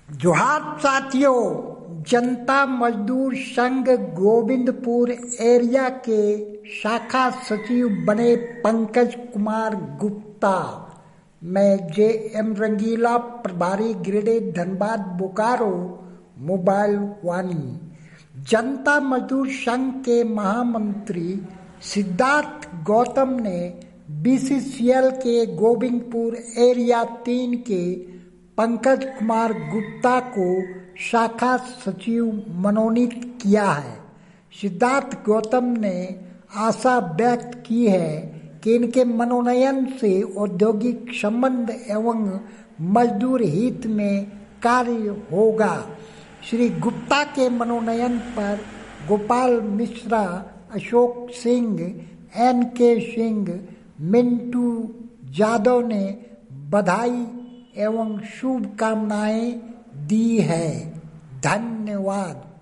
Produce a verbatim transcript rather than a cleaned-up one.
जोहार साथियों, जनता मजदूर संघ गोविंदपुर एरिया के शाखा सचिव बने पंकज कुमार गुप्ता। मैं जे एम रंगीला, प्रभारी गिरिडीह धनबाद बोकारो मोबाइल वाणी। जनता मजदूर संघ के महामंत्री सिद्धार्थ गौतम ने बी सी सी एल के गोविंदपुर एरिया तीन के पंकज कुमार गुप्ता को शाखा सचिव मनोनीत किया है। सिद्धार्थ गौतम ने आशा व्यक्त की है कि इनके मनोनयन से औद्योगिक संबंध एवं मजदूर हित में कार्य होगा। श्री गुप्ता के मनोनयन पर गोपाल मिश्रा, अशोक सिंह, एन के सिंह, मिंटू यादव ने बधाई एवं शुभकामनाएं दी है। धन्यवाद।